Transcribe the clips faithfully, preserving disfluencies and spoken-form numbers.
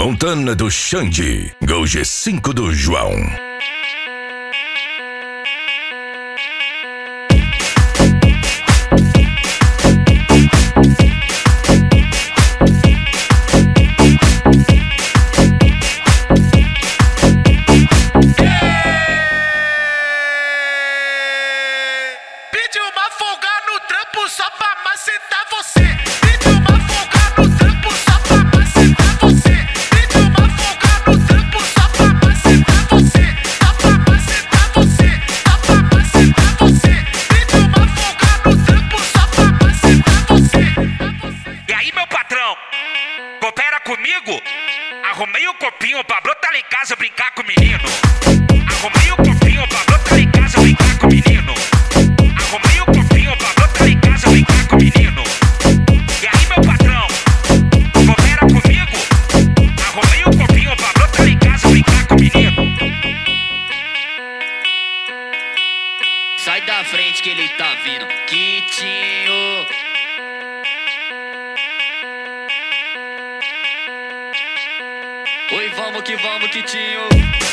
Montana do Xande, Gol G cinco do João. Pediu uma folga no trampo só pra macetar você. Pediu uma folga no trampo só pra macetar você. Pediu uma folga no trampo só pra macetar você. Só pra macetar você. Só pra macetar você. Pediu uma folga no trampo só pra macetar você. E aí, meu patrão, coopera comigo? Arrumei o copinho pra brotar lá em casa brincar com o menino. Arrumei o copinho pra brotar lá em casa brincar com o menino. Arrumei o copinho pra brotar lá em casa brincar com o menino. E aí, meu patrão, coopera comigo? Arrumei o copinho pra brotar lá em casa brincar com o menino. Sai da frente que ele tá vindo, Quitinho. Oi, vamos que vamos, Quitinho.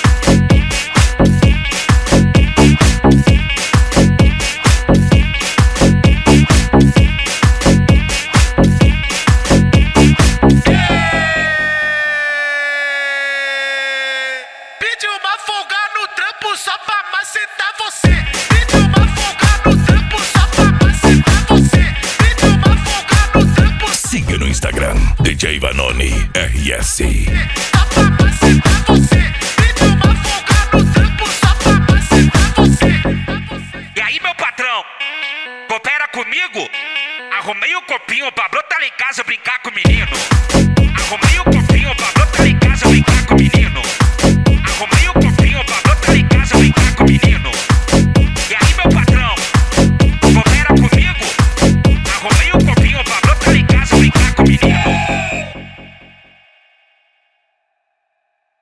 Pediu uma folga no trampo só pra macetar você. Pediu uma folga no trampo só pra macetar você. Pediu uma folga no trampo. Siga no Instagram, D J Vanoni R S. Só pra macetar você. Pediu uma folga no trampo só pra macetar você. E aí, meu patrão, coopera comigo? Arrumei o copinho pra brotar lá em casa brincar com o menino.